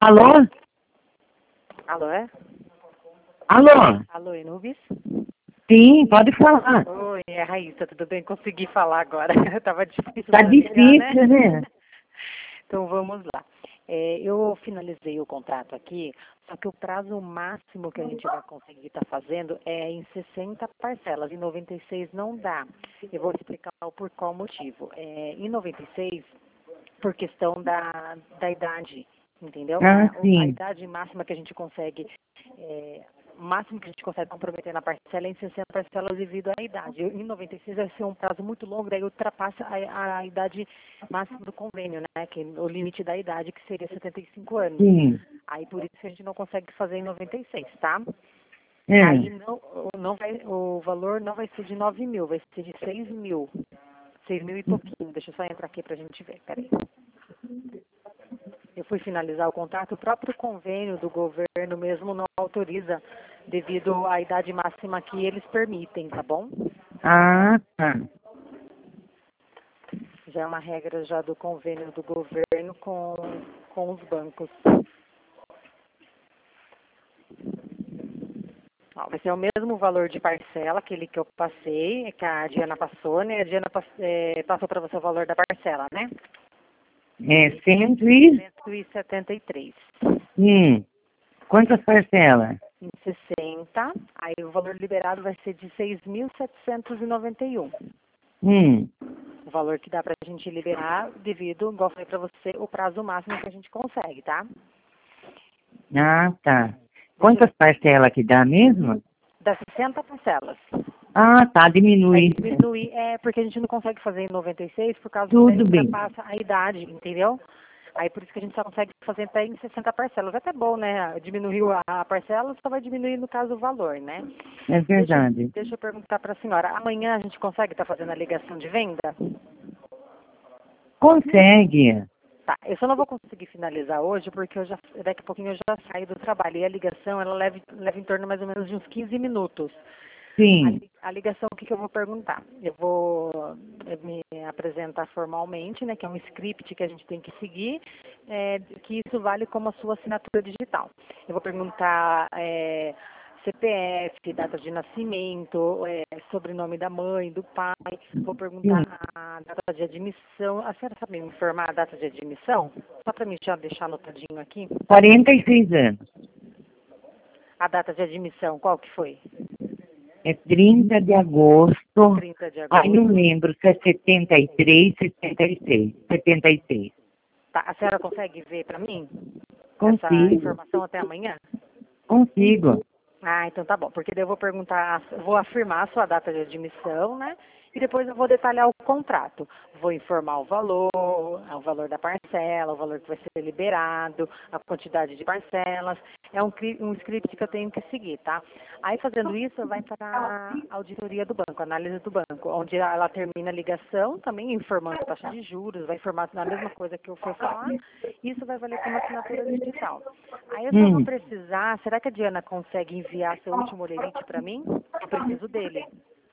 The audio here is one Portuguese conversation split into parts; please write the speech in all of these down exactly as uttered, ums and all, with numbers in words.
Alô? Alô, é? Alô? Alô, Inubis? Sim, pode falar. Oi, é a Raíssa, tudo bem? Consegui falar agora. Tava difícil Tá para ligar, difícil, né? Então vamos lá. É, eu finalizei o contrato aqui, só que o prazo máximo que a gente vai conseguir estar fazendo é em sessenta parcelas. Em noventa e seis não dá. Eu vou explicar por qual motivo. É, em noventa e seis, por questão da, da idade, entendeu? Ah, A, a sim. idade máxima que a gente consegue, é, o máximo que a gente consegue comprometer na parcela é em sessenta parcelas devido à idade. Em noventa e seis vai ser um prazo muito longo, daí ultrapassa a, a idade máxima do convênio, né? Que é o limite da idade, que seria setenta e cinco anos. Sim. Aí por isso que a gente não consegue fazer em noventa e seis, tá? É. Aí não, não vai, o valor não vai ser de nove mil, vai ser de seis mil. Seis mil e pouquinho. Deixa eu só entrar aqui pra gente ver, peraí. Eu fui finalizar o contrato, o próprio convênio do governo mesmo não autoriza devido à idade máxima que eles permitem, tá bom? Ah, tá. Já é uma regra já do convênio do governo com, com os bancos. Ó, vai ser o mesmo valor de parcela, aquele que eu passei, que a Diana passou, né? A Diana pass, é, passou para você o valor da parcela, né? É cento e... cento e setenta e três. Hum. Quantas parcelas? Em sessenta, aí o valor liberado vai ser de seis mil setecentos e noventa e um. Hum. O valor que dá para a gente liberar devido, igual eu falei para você, o prazo máximo que a gente consegue, tá? Ah, tá. Deixa eu, Quantas parcelas que dá mesmo? das sessenta parcelas. Ah, tá. Aí Diminui. diminuir, é porque a gente não consegue fazer em noventa e seis por causa que daí Tudo bem. ultrapassa a idade, entendeu? Aí por isso que a gente só consegue fazer até em sessenta parcelas. É até bom, né? Diminuiu a a parcela, só vai diminuir no caso o valor, né? É Deixa, eu- verdade. deixa eu perguntar para a senhora. Amanhã a gente consegue estar fazendo a ligação de venda? Consegue. Tá, eu só não vou conseguir finalizar hoje porque eu já, daqui a pouquinho eu já saio do trabalho. E a ligação, ela leva, leva em torno mais ou menos de uns quinze minutos. A, Sim. li- a ligação, o que, que eu vou perguntar? Eu vou eh, me apresentar formalmente, né, que é um script que a gente tem que seguir, eh, que isso vale como a sua assinatura digital. Eu vou perguntar eh, C P F, data de nascimento, eh, sobrenome da mãe, do pai, vou perguntar Sim. a data de admissão. A senhora sabe me informar a data de admissão? Só para mim já deixar anotadinho aqui. quarenta e seis anos. A data de admissão, qual que foi? É trinta de agosto. trinta de Ai, não agosto. lembro se é setenta e três, setenta e seis. setenta e seis. Tá, a senhora consegue ver para mim essa Consigo. informação até amanhã? Consigo. Ah, então tá bom, porque daí eu vou perguntar, vou afirmar a sua data de admissão, né? E depois eu vou detalhar o contrato. Vou informar o valor, o valor da parcela, o valor que vai ser liberado, a quantidade de parcelas. É um, cri- um script que eu tenho que seguir, tá? Aí fazendo isso, vai para a auditoria do banco, análise do banco, onde ela termina a ligação, também informando a taxa de juros, vai informar a mesma coisa que eu for falar. Isso vai valer como assinatura digital. Aí eu só vou Hum. precisar, será que a Diana consegue enviar seu último lerite para mim? Eu preciso dele.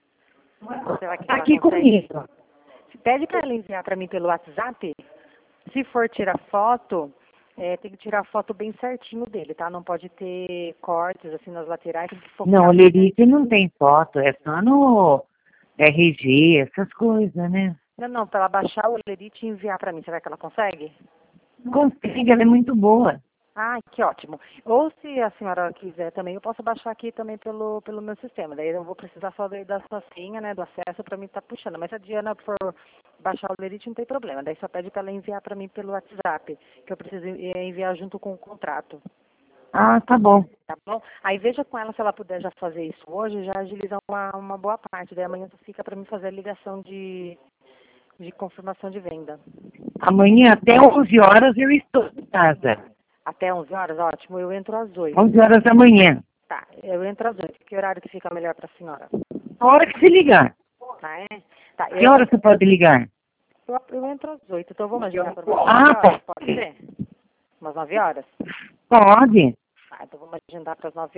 Será que Tá ela aqui consegue? comigo. Pede para ela enviar para mim pelo WhatsApp. Se for tirar foto, é, tem que tirar foto bem certinho dele, tá? Não pode ter cortes assim nas laterais, tem que Não, o focar. Lerite não tem foto, é só no R G, essas coisas, né? Não, não, para ela baixar o lerite e enviar para mim, será que ela consegue? Consigo, ela é muito boa. Ah, que ótimo. Ou se a senhora quiser também, eu posso baixar aqui também pelo, pelo meu sistema. Daí eu vou precisar só daí da sua senha, né, do acesso para mim estar puxando. Mas se a Diana for baixar o Lerite, não tem problema. Daí só pede para ela enviar para mim pelo WhatsApp, que eu preciso eh, enviar junto com o contrato. Ah, tá bom. Tá bom? Aí veja com ela se ela puder já fazer isso hoje, já agiliza uma, uma boa parte. Daí amanhã só fica para mim fazer a ligação de, de confirmação de venda. Amanhã até onze horas eu estou em casa. Até onze horas, ótimo. Eu entro às oito. onze horas da manhã. Tá, eu entro às oito. Que horário que fica melhor para a senhora? A hora que você ligar. Tá, é? Tá, Que eu, hora você pode ligar? eu, eu entro às oito, então vamos agendar para umas nove Ah, horas, pode. pode ser? Umas nove horas? Pode. Tá, então vamos agendar para as nove horas.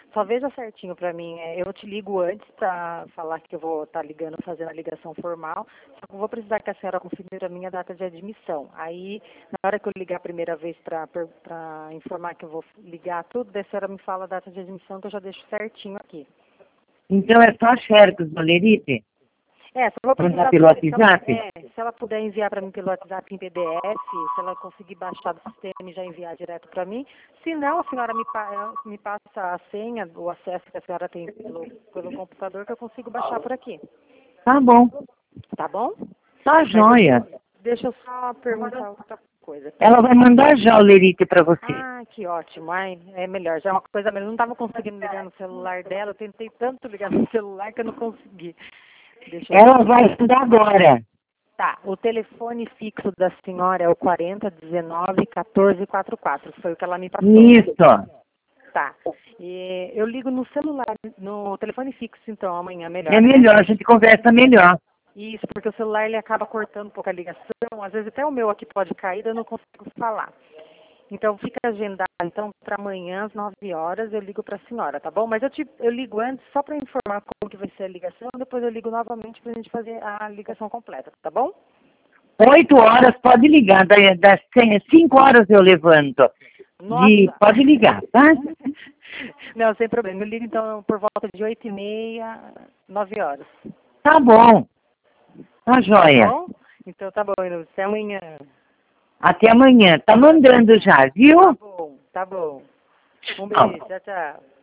Só veja certinho pra mim. é, Eu te ligo antes pra falar que eu vou estar ligando, fazendo a ligação formal. Só que eu vou precisar que a senhora confirme a minha data de admissão. Aí, na hora que eu ligar a primeira vez pra, per- pra informar que eu vou ligar tudo, daí a senhora me fala a data de admissão que eu já deixo certinho aqui. Então é só Xerox, Valerite? É, só vou Mandar precisar, pelo se ela, WhatsApp? é, se ela puder enviar para mim pelo WhatsApp em P D F, se ela conseguir baixar do sistema e já enviar direto para mim. Se não, a senhora me, pa- me passa a senha, o acesso que a senhora tem pelo, pelo computador, que eu consigo baixar por aqui. Tá bom. Tá bom? Tá Mas joia. deixa, deixa eu só perguntar outra coisa. Ela vai mandar já o Lerite pra você. Ah, que ótimo. Ai, é melhor. Já é uma coisa melhor. Eu não estava conseguindo ligar no celular dela. Eu tentei tanto ligar no celular que eu não consegui. Deixa eu Ela vai mandar agora. Tá, o telefone fixo da senhora é o quarenta, dezenove, quatorze, quarenta e quatro. Foi o que ela me passou. Isso. Tá. E eu ligo no celular, no telefone fixo, então, amanhã, melhor. É né? melhor, a gente conversa melhor. Isso, porque o celular ele acaba cortando um pouco a ligação. Às vezes até o meu aqui pode cair, daí eu não consigo falar. Então fica agendado, então, para amanhã às nove horas eu ligo para a senhora, tá bom? Mas eu, te, eu ligo antes só para informar como que vai ser a ligação, depois eu ligo novamente para a gente fazer a ligação completa, tá bom? Oito horas, pode ligar. Da- Das cem- cinco horas eu levanto. De, Nossa! pode ligar, tá? Não, sem problema. Eu ligo então por volta de oito e meia, nove horas. Tá bom. Tá Tá joia. bom? Então tá bom, Inês. Até amanhã. Até amanhã. Tá mandando já, Tá viu? bom, tá bom. Um Tchau. beijo, tchau, tchau.